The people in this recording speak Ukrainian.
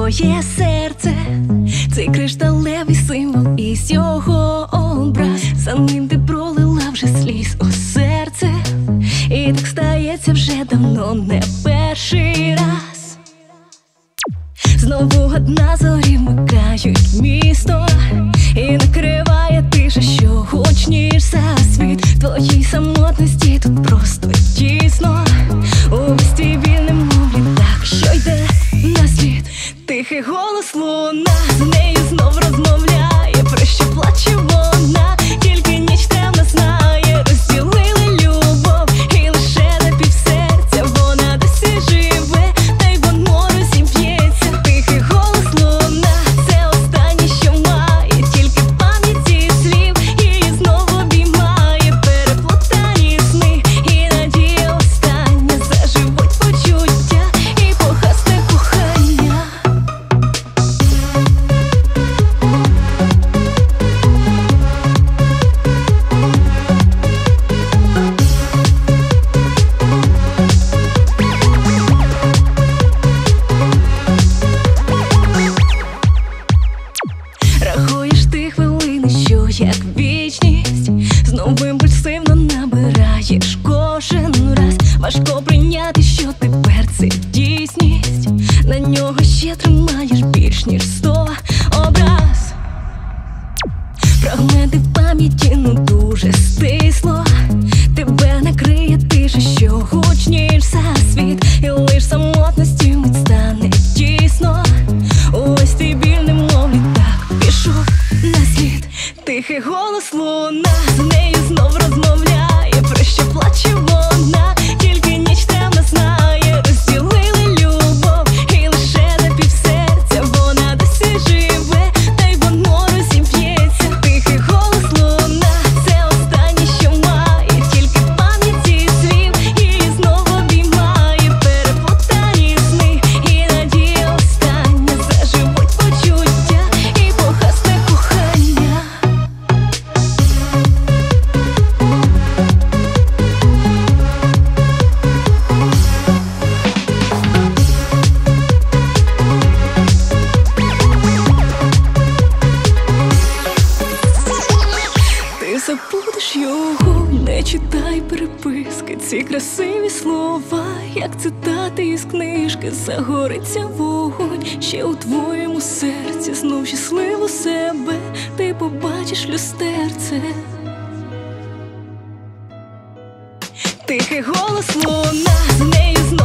твоє серце, цей кришталевий символ і його образ. За ним ти пролила вже сліз у серце, і так стається вже давно не перший раз. Знову одна зорі вмикають місто, і накриває тиша, що гучніш за світ. В твоїй самотності тут просто тісно, увесь твій вільним літак, що йде на світ. Тихий голос луна, з нею знов розмовляє, про що плаче вона, тільки ніч темна знає. Розділили любов, і лише на півсерця вона досі живе, та й воно розіб'ється. Тихий голос луна, це останнє, що має, тільки пам'яті слів її знову обіймає. Переплутані сни і надія остання, заживуть почуття і погасне кохання. Рахуєш ти хвилини, що як вічність, знову імпульсивно набираєш кожен раз. Важко прийняти, що тепер це дійсність, на нього ще тримаєш більш ніж 100 образ. Фрагменти в пам'яті, ну дуже стисло, тебе накриє тиша, що гучніш за світ, і лиш самотності мить стане тісно. Ось ти біль, немов літак, пішов на світ. Тихий голос луна, з нею знов розмовляє, про що плаче вона, тільки ніч темна знає. Розділили любов, і лише на півсерця вона досі живе, та й воно розіб'ється. Тихий голос луна, це останнє, що має, тільки пам'яті слів її знову обіймає. Переплутані сни і надія остання, заживуть почуття і погасне кохання. Ти забудеш його, не читай переписки, ці красиві слова, як цитати із книжки. Загориться вогонь ще у твоєму серці, знов щасливо себе ти побачиш люстерце. Тихий голос луна, з нею знов